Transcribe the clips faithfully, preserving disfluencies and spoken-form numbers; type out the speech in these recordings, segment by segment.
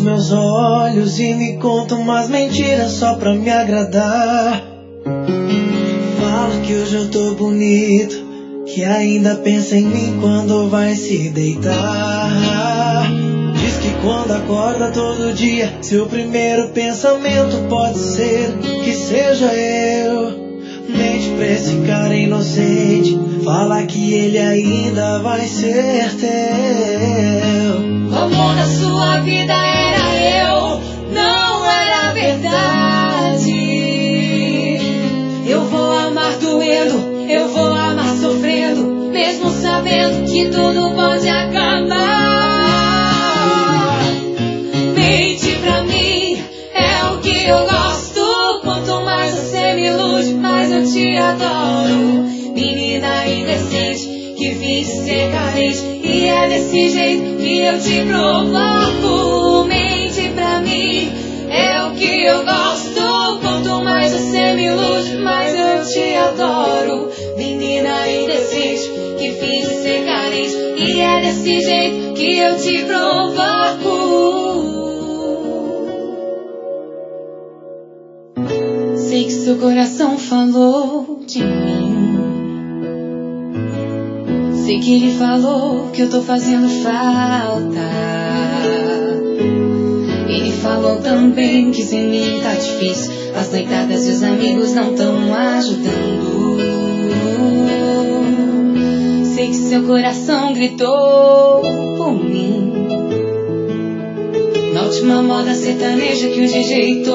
meus olhos e me conta umas mentiras só pra me agradar. Fala que hoje eu tô bonito, que ainda pensa em mim quando vai se deitar. Diz que quando acorda todo dia, seu primeiro pensamento pode ser que seja eu. Mente pra esse cara inocente, fala que ele ainda vai ser teu. O amor da sua vida era eu, não era verdade. Eu vou amar doendo, eu vou amar sofrendo, mesmo sabendo que tudo pode acabar. Mente pra mim, é o que eu gosto. Quanto mais você me ilude, mais eu te adoro. Menina indecente, que finge ser carente, e é desse jeito que eu te provoco. Mente pra mim, é o que eu gosto. Quanto mais você me ilude, mais eu te adoro. Menina indecente, que finge ser carente, e é desse jeito que eu te provoco. Sei que seu coração falou de mim. Sei que ele falou que eu tô fazendo falta. Ele falou também que sem mim tá difícil, as noitadas e os amigos não tão ajudando. Sei que seu coração gritou por mim na última moda sertaneja que o D J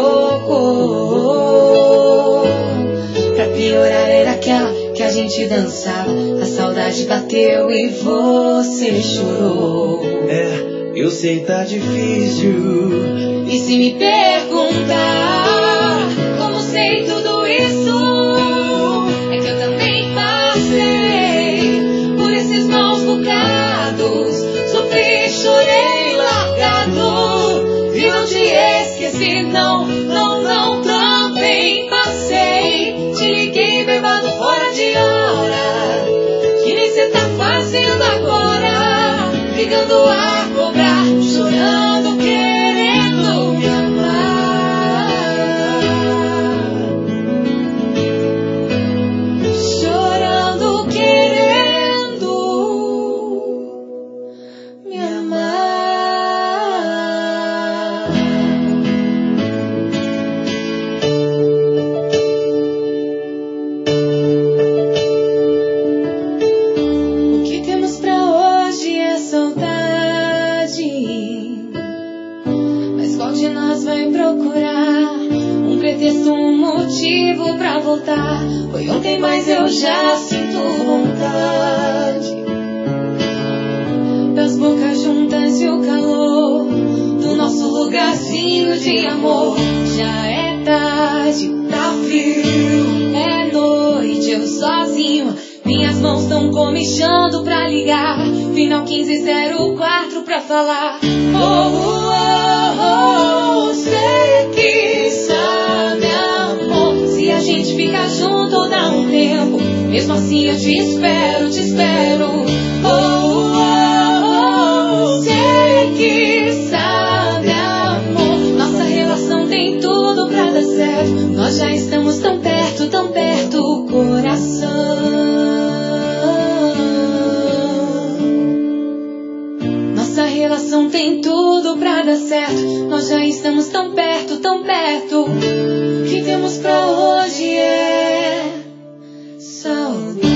tocou. Pra piorar era aquela que a gente dançava, a saudade bateu e você chorou. É, eu sei tá difícil. E se me perguntar como sei tudo isso, é que eu também passei por esses maus bocados. Sofri, chorei, largado, e não te esqueci, não, não, não, também passei. Te liguei bebado fora de hora, que nem cê tá fazendo agora, brigando a cobrar, chorando, querendo me amar. Chorando, querendo me amar. O que temos pra hoje é saudade, mas qual de nós vai procurar um pretexto, um motivo pra voltar? Foi ontem, mas eu já sinto vontade das bocas juntas e o calor do nosso lugarzinho de amor. Já é tarde, tá frio, é noite, eu sozinho, minhas mãos tão comichando pra ligar, final quinze zero quatro pra falar. Oh, oh, oh, oh, sei que sabe, amor, se a gente ficar junto dá um tempo, mesmo assim eu te espero, te espero. Oh, oh, oh, sei que sabe, amor, nossa relação tem tudo pra dar certo, nós já estamos tão perto, tão perto, coração. Nossa relação tem tudo pra dar certo, nós já estamos tão perto, tão perto. O que temos pra hoje é saudade.